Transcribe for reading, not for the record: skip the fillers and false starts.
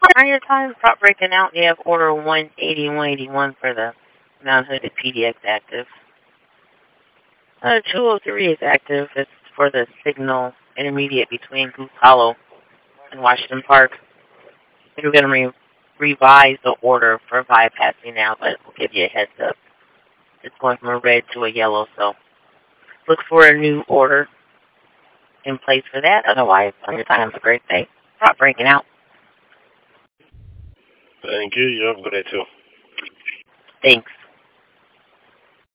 On your time, prop breaking out, you have order 180 and 181 for the Mount Hood PDX active. 203 is active. It's for the signal intermediate between Goose Hollow and Washington Park. We're going to revise the order for bypassing now, but we'll give you a heads up. It's going from a red to a yellow, so look for a new order in place for that. Otherwise, on your time, have a great day. Prop breaking out. Thank you. You have a good day, too. Thanks.